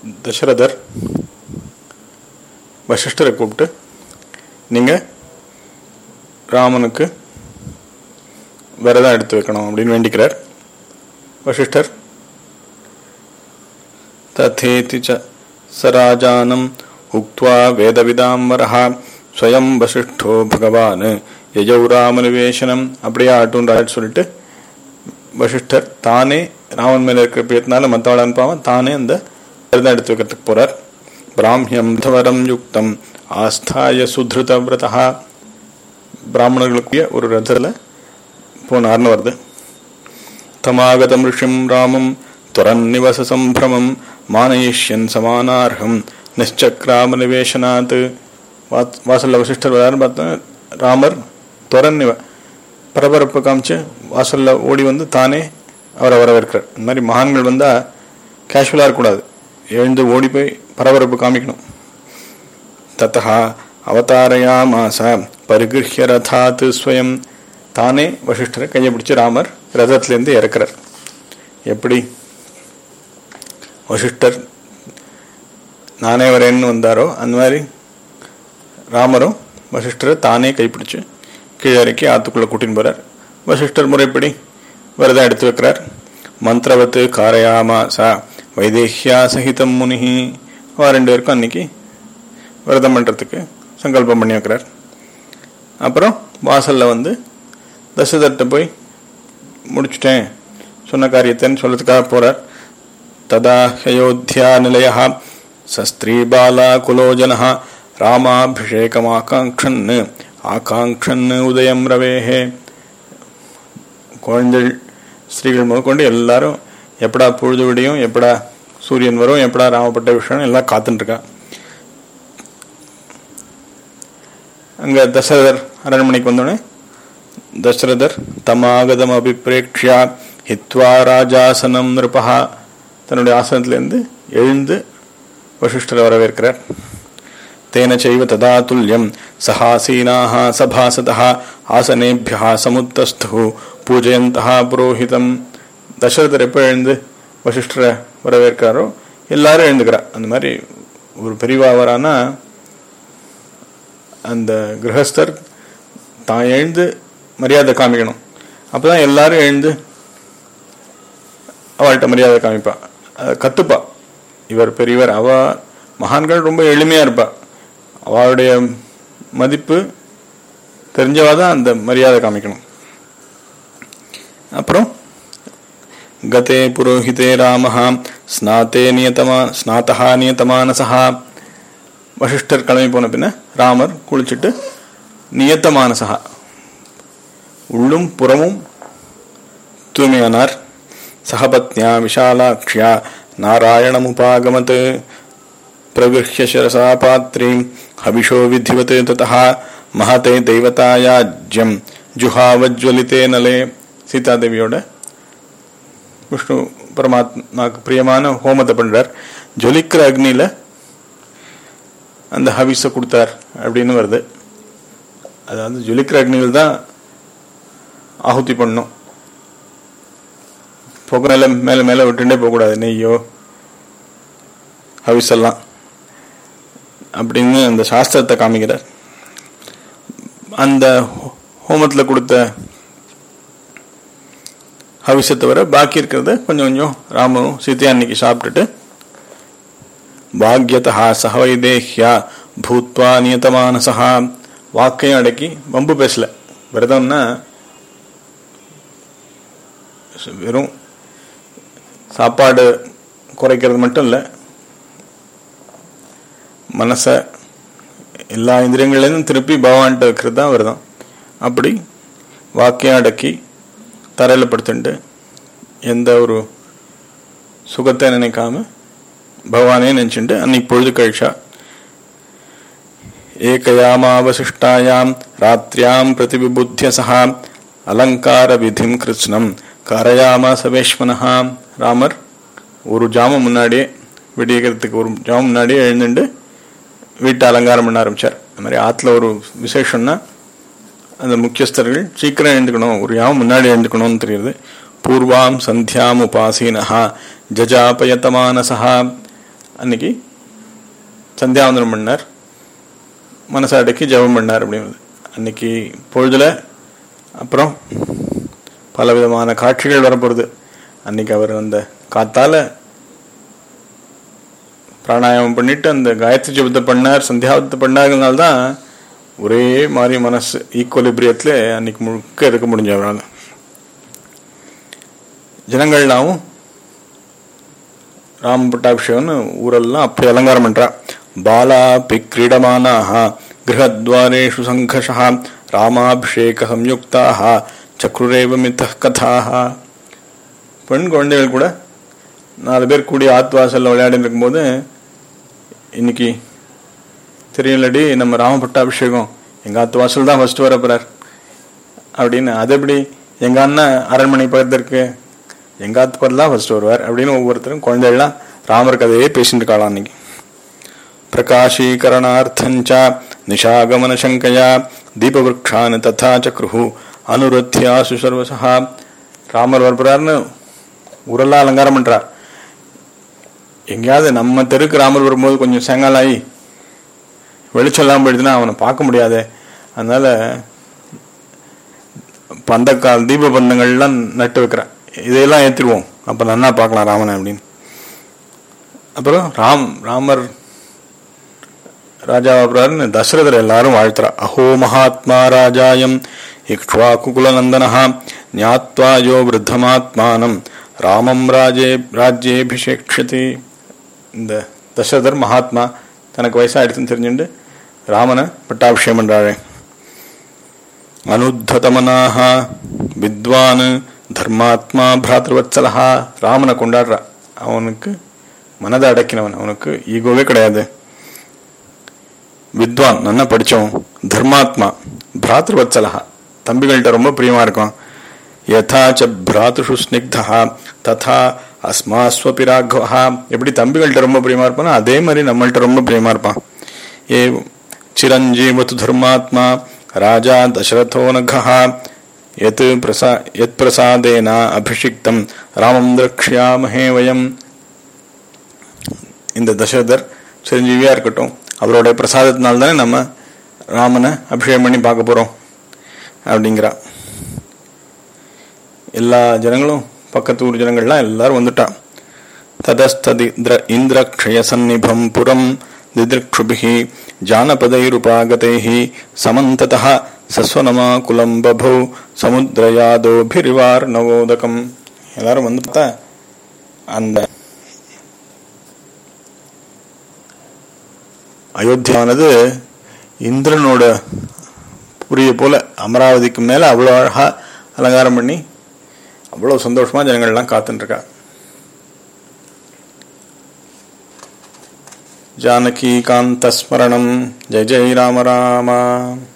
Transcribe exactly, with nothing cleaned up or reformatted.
தசரதர் வசிஷ்டரை கூப்பிட்டு, நீங்கள் ராமனுக்கு விரதம் எடுத்து வைக்கணும் அப்படின்னு வேண்டிக்கிறார். வசிஷ்டர் ததேதி ச சராஜானம் உக்த்வா வேதவிதாம்பரஹ ஸ்வயம் வசிஷ்டோ பகவான் யஜௌ ராமநிவேசனம் அப்படியே ஆட்டுன்றாரு சொல்லிட்டு வசிஷ்டர் தானே ராமன் மேல இருக்கிற பிரியத்தினால மற்றவளை அனுப்பாம தானே அந்த விரதம் எடுத்து வைக்கிறதுக்கு போறார். பிராமியம் தவரம் யுக்தம் ஆஸ்தாய சுத்ருத விரதா, பிராமணர்களுக்குரிய ஒரு ரதத்துல போனார்னு வருது. தமாகதம் ரிஷிம் ராமம் துவரன் நிவச சம்பிரமம் மானயிஷ்யன் சமானார்ஹம் நிச்சக்ராம நிவேசனாத். வாசல்ல வசிஷ்டர் வராருன்னு பார்த்தா ராமர் துவரன் நிவ பரபரப்பு காமிச்சு வாசல்ல ஓடி வந்து தானே அவரை வரவேற்கிறார். இந்த மாதிரி மகான்கள் வந்தா கேஷுவலா இருக்கக்கூடாது, எழுந்து ஓடி போய் பரபரப்பு காமிக்கணும். தத்தா அவதாரயாமாச பரிகிருஹ்ய ரதாத் ஸ்வயம், தானே வசிஷ்டரை கையை பிடிச்சு ராமர் ரதத்திலேருந்து இறக்குறார். எப்படி வசிஷ்டர் நானே வரேன்னு வந்தாரோ அந்த மாதிரி ராமரும் வசிஷ்டரை தானே கைப்பிடிச்சு கீழே இறக்கி ஆத்துக்குள்ள கூட்டின்னு போறார். வசிஷ்டர் முறைப்படி விரதம் எடுத்து வைக்கிறார். மந்திரவத்து காரயாமாசா வைதேஹ்யா சகிதம் முனிஹி, அவ ரெண்டு பேருக்கும் அன்னைக்கு விரதம் பண்றதுக்கு சங்கல்பம் பண்ணி வைக்கிறார். அப்புறம் வாசல்ல வந்து தசரதர்கிட்ட போய் முடிச்சுட்டேன் சொன்ன காரியத்தைன்னு சொல்றதுக்காக போறார். ததா அயோத்தியா நிலையா சஸ்திரீ பாலா குலோஜன ராமாபிஷேகமாகாங்க்ஷன் ஆகாங்க்ஷன் உதயம் ரவேஹே. குழந்தைகள் ஸ்திரீகள் முதற்கொண்டு எல்லாரும் எப்படா பொழுது விடியும், எப்படா சூரியன் வரும், எப்படா ராமப்பட்ட விஷயம் எல்லாம் காத்துட்டு இருக்கா. அங்க தசரதர் அரண்மனைக்கு வந்தோடனே தசரதர் தமாகதம் அபிப்ரேக்ஷா ஹித்வா ராஜாசனம் நிருபஹா, தன்னுடைய ஆசனத்திலிருந்து எழுந்து வசிஷ்டரை வரவேற்கிறார். தேன செய்வ ததா துல்லியம் சஹாசீனாஹ சபாசதஹ ஆசனேபியஹ சமுத்தஸ்து பூஜயந்தஹ புரோஹிதம். தசரதர் எப்போ எழுந்து வசிஷ்டரை வரவேற்கிறாரோ எல்லாரும் எழுந்துக்கிறார். அந்த மாதிரி ஒரு பெரியவாவரானா அந்த கிரகஸ்தர் தான் எழுந்து மரியாதை காமிக்கணும். அப்பதான் எல்லாரும் எழுந்து அவள்கிட்ட மரியாதை காமிப்பா, கத்துப்பா. இவர் பெரியவர், அவ மகான்கள் ரொம்ப எளிமையா இருப்பா, அவளுடைய மதிப்பு தெரிஞ்சவாதான் அந்த மரியாதை காமிக்கணும். அப்புறம் கதே புரோஹிதே ராமஹா ஸ்நாத்தே நியதமா ஸ்நாத்தஹா நியதமானசஹா. வசிஷ்டர் கிளம்பி போன பின்ன ராமர் குளிச்சுட்டு நியத்தமானசஹா உள்ளும் புறமும் தூய்மையானார். சகபத்யா விஷாலாக்ஷ்யா நாராயணமுபாகமத் பிரகிருஹ்ய சிரசா பாத்ரீம் ஹவிஷோ விதிவத் ததஹ மஹதே தெய்வதாயாஜ்யம் ஜுஹாவஜ்வலிதே நலே. சீதாதேவியோட விஷ்ணு பரமாத்மாக்கு பிரியமான ஹோமத்தை பண்றார். ஜொலிக்கிற அக்னியில அந்த ஹவிஸை கொடுத்தார் அப்படின்னு வருது. அதாவது ஜொலிக்கிற அக்னியில் தான் ஆಹುತಿ பண்ணும், புகை மேல மேல மேல விட்டுட்டே போகக்கூடாது, நெய்யோ ஹவிஸெல்லாம் அப்படின்னு அந்த சாஸ்திரத்தை காமிக்கிறார். அந்த ஹோமத்தில் கொடுத்த ஹவிஸை தவிர பாக்கி இருக்கிறத கொஞ்சம் கொஞ்சம் ராமனும் சீதையா அன்னைக்கு சாப்பிட்டுட்டு பாக்யதா சஹவைதேஹ்யா பூத்வா நியதமானசஹா. வாக்கையும் அடக்கி வம்பு பேசல. விரதம்னா வெறும் சாப்பாடு குறைக்கிறது மட்டும் இல்லை, மனச எல்லா இந்திரியங்களையும் திருப்பி பகவான்கிட்ட வைக்கிறது தான் விரதம். அப்படி வாக்கையும் அடக்கி தரையில் படுத்துட்டு எந்த ஒரு சுகத்தை நினைக்காம பகவானே நினைச்சுட்டு அன்னைக்கு பொழுது கழிச்சா. ஏகயாமாவசிஷ்டாயாம் ராத்ரியாம் பிரதிவிபுத்திய சஹா அலங்கார விதிம் கிருஷ்ணம் காரயாமா சவேஷ்மனஹா. ராமர் ஒரு ஜாமம் முன்னாடியே, விடியக்கிறதுக்கு ஒரு ஜாமம் முன்னாடியே எழுந்துட்டு வீட்டை அலங்காரம் பண்ண ஆரம்பிச்சார். அது மாதிரி ஆற்றுல ஒரு விசேஷம்னா அந்த முக்கியஸ்தர்கள் சீக்கிரம் எழுந்துக்கணும், ஒரு யாவும் முன்னாடி எழுந்துக்கணும்னு தெரியுது. பூர்வாம் சந்தியாம் உபாசீனஹா ஜஜாபயத்தமானசஹா. அன்னைக்கு சந்தியாவந்தனம் பண்ணார், மனசாடைக்கு ஜபம் பண்ணார் அப்படின்னு அன்னைக்கு பொழுதுல. அப்புறம் பல விதமான காட்சிகள் வரப்போகுது. அன்னைக்கு அவர் அந்த காத்தால பிராணாயாமம் பண்ணிட்டு அந்த காயத்ரி ஜபத்தை பண்ணார், சந்தியாவத்தை பண்ணாருனால்தான் ஒரே மாதிரி மனசு ஈக்குவலிபிரியத்துல அன்னைக்கு முழுக்க இருக்க முடிஞ்ச அவரால். ஜனங்கள்லாவும் ராம பட்டாபிஷேகம்னு ஊரெல்லாம் அப்படி அலங்காரம் பண்றா. பாலா பி கிரீடமானாஹ கிரகத்வாரேஷு சங்கஷஹ ராமாபிஷேக சம்யுக்தாஹ சக்ருரேவ மித கதாஹ. பெண் குழந்தைகள் கூட நாலு பேர் கூடிய ஆத்வாசல்ல விளையாடி இருக்கும்போது, இன்னைக்கு தெரியலடி நம்ம ராம பட்டாபிஷேகம் எங்க ஆத்வாசல் தான் ஃபர்ஸ்ட் வர போறார் அப்படின்னு. அது எப்படி எங்க அண்ணன் அரண்மனை பக்கத்து இருக்கு, எங்க ஆத்பர் தான் ஃபர்ஸ்ட் வருவார் அப்படின்னு ஒவ்வொருத்தரும் குழந்தைகள்லாம் ராமர் கதையே பேசிட்டு இருக்காளாம். அன்னைக்கு பிரகாஷீகரணார்த்தஞ்ச நிஷாகமன சங்கயா தீபவிருக்ஷான் ததா சக்ருஹு அனுருத்தியாசு சர்வசஹா. ராமர் வரப்போறாருன்னு ஊரெல்லாம் அலங்காரம் பண்றார். எங்கேயாவது நம்ம தெருக்கு ராமர் வரும்போது கொஞ்சம் செங்காலாயி வெளிச்செல்லாம் போயிடுதுன்னா அவனை பார்க்க முடியாது. அதனால பந்தக்கால் தீப பந்தங்கள்லாம் நட்டு வைக்கிறான். இதையெல்லாம் ஏற்றிடுவோம், அப்ப நன்னா பார்க்கலாம் ராமனை அப்படின்னு. அப்புறம் ராம் ராமர் ராஜாவாப்புறாருன்னு தசரதர் எல்லாரும் வாழ்த்துறா. அஹோ மகாத்மா ராஜாயம் இக்ஷ்வாகுகுல நந்தனஹா ஞாத்வா யோ விருத்தமாத்மானம் ராமம் ராஜே ராஜ்யேபிஷேக்ஷதி. இந்த தசரதர் மகாத்மா, தனக்கு வயசாயிடுச்சுன்னு தெரிஞ்சுட்டு ராமனை பட்டாபிஷேகம் பண்றாரு. அனுத்தமனாக வித்வான் தர்மாத்மா பிராத்ருவத்சலஹா. ராமனை கொண்டாடுறா. அவனுக்கு மனதை அடக்கினவன், அவனுக்கு ஈகோவே கிடையாது. வித்வான் நல்லா படிச்சவன், தர்மாத்மா பிராத்ருவத்சலஹா தம்பிகள்கிட்ட ரொம்ப பிரியமா இருக்கும். யதாச்ச பிராத்ருஷு ஸ்னிக்தஹா ததா அஸ்மாஸ்வபி ராഘவஹா. எப்படி தம்பிகள்கிட்ட ரொம்ப பிரியமா இருப்பானோ அதே மாதிரி நம்மள்கிட்ட ரொம்ப பிரியமா இருப்பான். ஏ சிரஞ்சீவத்து தர்மாத்மா ராஜா தசரதோ நகஹா யத் பிரசா யத் பிரசாதேன அபிஷிக்தம் ராமம் திரக்ஷ்யாமஹே வயம். இந்த தசரதர் சிரஞ்சீவியா இருக்கட்டும், அவருடைய பிரசாதத்தினால்தானே நம்ம ராமனை அபிஷேகம் பண்ணி பார்க்க போறோம் அப்படிங்கிறா. எல்லா ஜனங்களும் பக்கத்து ஊர் ஜனங்கள்லாம் எல்லாரும் வந்துட்டா. ததஸ்ததி இந்திரக்ஷய சந்நிபம் புரம் திதிருக்ஷுபிஹி ஜானபதைருபாகதைஹி சமந்ததஹ சஸ்வனமா குலம் பபௌ சமுத்ரயாதோபிரிவார் நவோதகம். எல்லாரும் வந்து பார்த்தா அந்த அயோத்தியானது இந்திரனோட புரிய போல அமராவதிக்கு மேல அவ்வளோ அழகா அலங்காரம் பண்ணி அவ்வளவு சந்தோஷமா ஜனங்கள்லாம் காத்துட்டு இருக்கா. ஜானகி காந்த ஸ்மரணம். ஜெய ஜெய ராம ராமா.